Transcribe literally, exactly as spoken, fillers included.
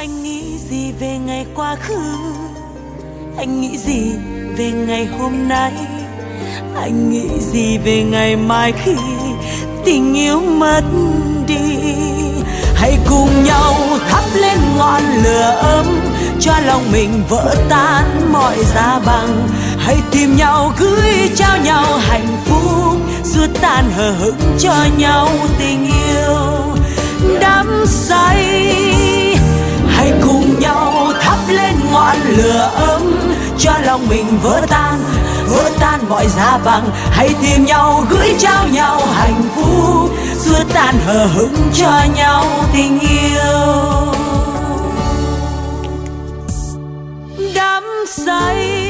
Anh nghĩ gì về ngày quá khứ? Anh nghĩ gì về ngày hôm nay? Anh nghĩ gì về ngày mai khi tình yêu mất đi? Hãy cùng nhau thắp lên ngọn lửa ấm, cho lòng mình vỡ tan mọi giá băng. Hãy tìm nhau gửi trao nhau hạnh phúc, xua tan hờ hững cho nhau tình yêu đắm say. Hãy cùng nhau thắp lên ngọn lửa ấm, cho lòng mình vỡ tan, vỡ tan mọi giá băng. Hãy tìm nhau gửi trao nhau hạnh phúc, xua tan hờ hững cho nhau tình yêu đắm say.